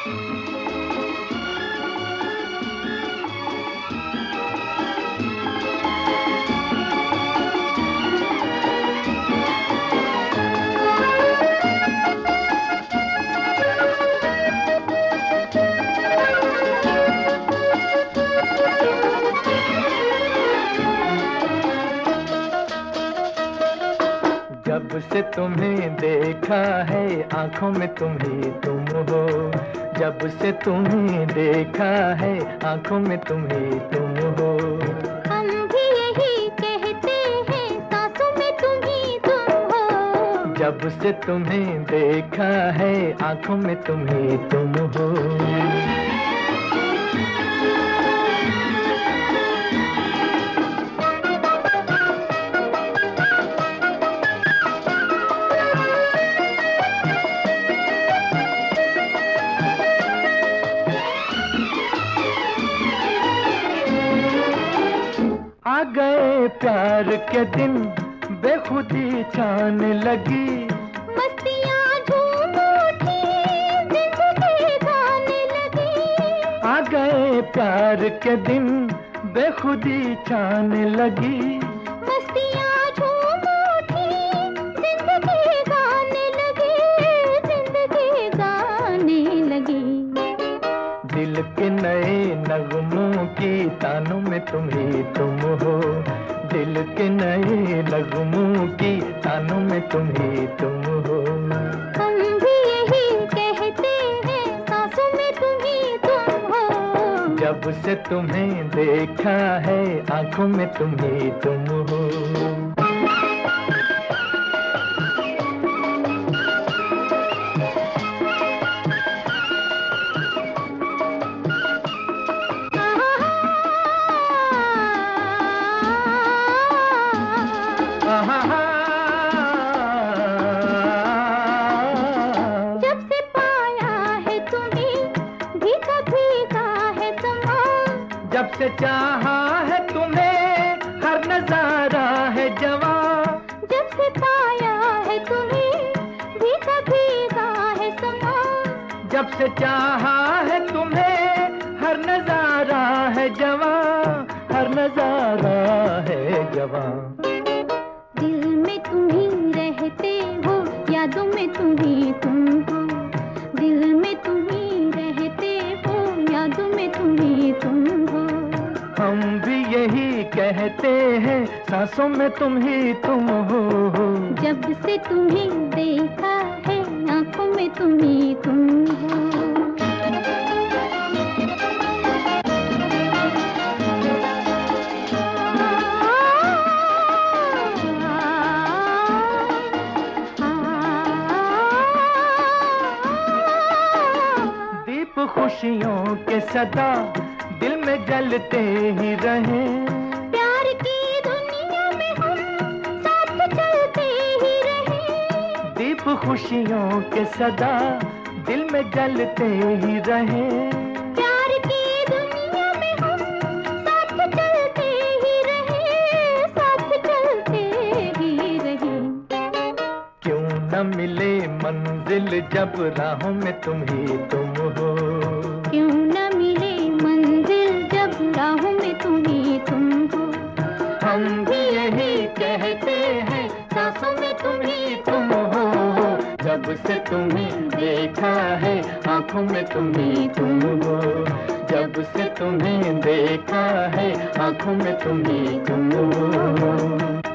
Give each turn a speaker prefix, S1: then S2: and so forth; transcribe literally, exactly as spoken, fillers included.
S1: जब से तुम्हें देखा है आंखों में तुम ही तुम हो। जब से तुम्हें देखा है आंखों में तुम ही तुम हो।
S2: हम भी यही कहते हैं सांसों में तुम ही तुम हो।
S1: जब से तुम्हें देखा है आंखों में तुम ही तुम हो। आ गए प्यार के दिन बेखुदी छाने लगी।
S2: मस्तियाँ झूम उठी जिंदगी गाने लगी।
S1: आ गए प्यार के दिन बेखुदी छाने लगी।
S2: मस्तियाँ झूम उठी जिंदगी गाने लगी। जिंदगी गाने लगी।
S1: दिल के नए नगमों की तानों में तुम ही तुम हो। दिल के नए नगमों की तानों में तुम ही तुम हो।
S2: हम भी यही कहते हैं सांसों में तुम ही तुम हो।
S1: जब से तुम्हें देखा है आंखों में तुम ही तुम हो।
S2: जब से पाया है तुम्हें भीगा भीगा है समा।
S1: जब से चाहा है तुम्हें हर नजारा है जवां।
S2: जब से पाया है तुम्हें भीगा भीगा है समा।
S1: जब से चाहा है तुम्हें हर नजारा है जवां। हर नजारा है जवां।
S2: दिल में तुम ही रहते हो यादों में तुम ही तुम हो। दिल में तुम ही रहते हो यादों में तुम ही तुम हो।
S1: हम भी यही कहते हैं सांसों में तुम ही तुम हो।
S2: जब से तुम्हें देखा है आंखों में तुम ही तुम हो।
S1: दीप खुशियों के सदा दिल में जलते ही रहे।
S2: प्यार की दुनिया में हम साथ चलते ही रहे।
S1: दीप खुशियों के सदा दिल में जलते ही रहे।
S2: प्यार की दुनिया में हम साथ चलते ही रहे। साथ चलते ही रहे।
S1: क्यों न मिले मंजिल जब राहों में तुम ही तुम हो।
S2: क्यों न मिले मंजिल जब राहों में तुम ही तुम हो।
S1: हम भी यही कहते हैं सांसों में तुम ही तुम हो। जब से तुम्हें देखा है आंखों में तुम ही तुम हो। जब से तुम्हें देखा है आंखों में तुम ही तुम हो।